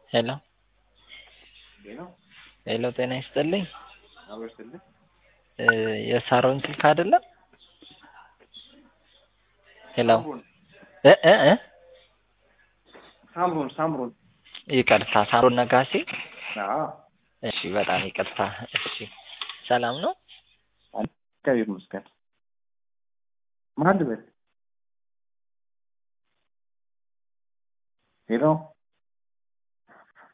ሄሎ ሄሎ ሄሎ ጤና ይስጥልኝ። አበርትልኝ። የሳሮን ስልክ አይደለም? ሄሎ ሳምሮን እ እ እ ሳምሮን ይቅርታ ሳሮን ነጋሴ። አዎ እሺ በጣም ይቅርታ። እሺ ሰላም ነው? እግዚአብሔር ይመስገን። ማን ልበል? ሄሎ